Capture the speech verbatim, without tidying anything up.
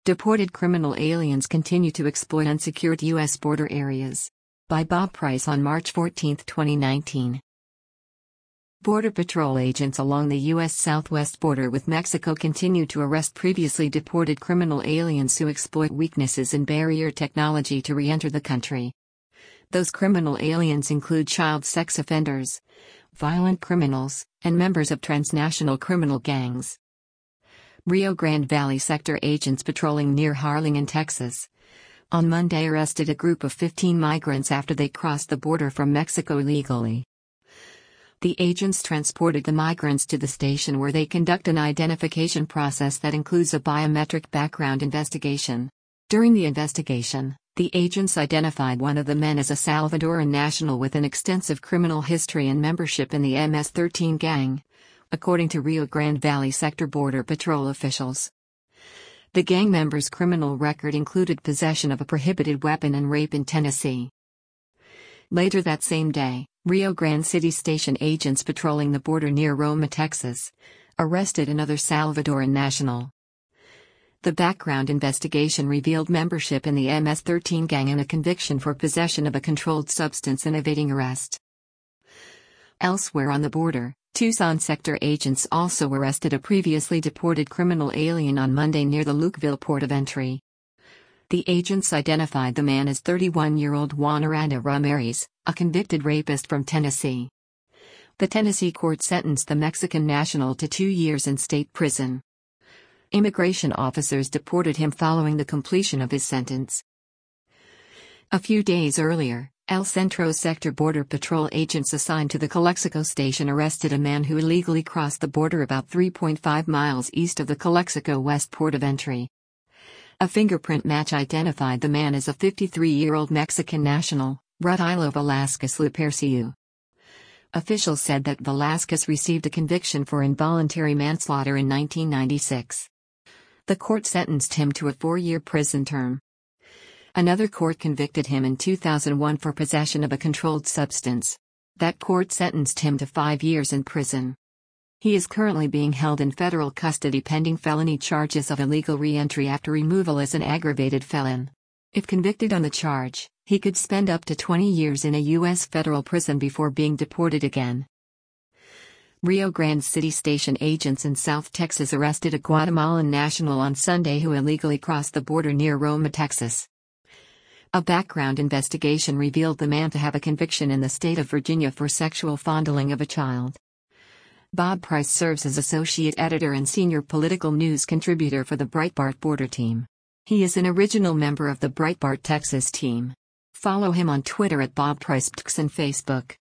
Deported criminal aliens continue to exploit unsecured U S border areas. By Bob Price on March fourteenth, twenty nineteen. Border Patrol agents along the U S southwest border with Mexico continue to arrest previously deported criminal aliens who exploit weaknesses in barrier technology to re-enter the country. Those criminal aliens include child sex offenders, violent criminals, and members of transnational criminal gangs. Rio Grande Valley sector agents patrolling near Harlingen, Texas, on Monday arrested a group of fifteen migrants after they crossed the border from Mexico illegally. The agents transported the migrants to the station where they conduct an identification process that includes a biometric background investigation. During the investigation, the agents identified one of the men as a Salvadoran national with an extensive criminal history and membership in the M S thirteen gang, according to Rio Grande Valley Sector Border Patrol officials. The gang member's criminal record included possession of a prohibited weapon and rape in Tennessee. Later that same day, Rio Grande City Station agents patrolling the border near Roma, Texas, arrested another Salvadoran national. The background investigation revealed membership in the M S thirteen gang and a conviction for possession of a controlled substance and evading arrest. Elsewhere on the border, Tucson sector agents also arrested a previously deported criminal alien on Monday near the Lukeville port of entry. The agents identified the man as thirty-one-year-old Juan Aranda Ramirez, a convicted rapist from Tennessee. The Tennessee court sentenced the Mexican national to two years in state prison. Immigration officers deported him following the completion of his sentence. A few days earlier, El Centro Sector Border Patrol agents assigned to the Calexico station arrested a man who illegally crossed the border about three point five miles east of the Calexico West port of entry. A fingerprint match identified the man as a fifty-three-year-old Mexican national, Rutilio Velasquez Luperciu. Officials said that Velasquez received a conviction for involuntary manslaughter in nineteen ninety-six. The court sentenced him to a four-year prison term. Another court convicted him in two thousand one for possession of a controlled substance. That court sentenced him to five years in prison. He is currently being held in federal custody pending felony charges of illegal re-entry after removal as an aggravated felon. If convicted on the charge, he could spend up to twenty years in a U S federal prison before being deported again. Rio Grande City Station agents in South Texas arrested a Guatemalan national on Sunday who illegally crossed the border near Roma, Texas. A background investigation revealed the man to have a conviction in the state of Virginia for sexual fondling of a child. Bob Price serves as associate editor and senior political news contributor for the Breitbart Border Team. He is an original member of the Breitbart Texas team. Follow him on Twitter at Bob Price and Facebook.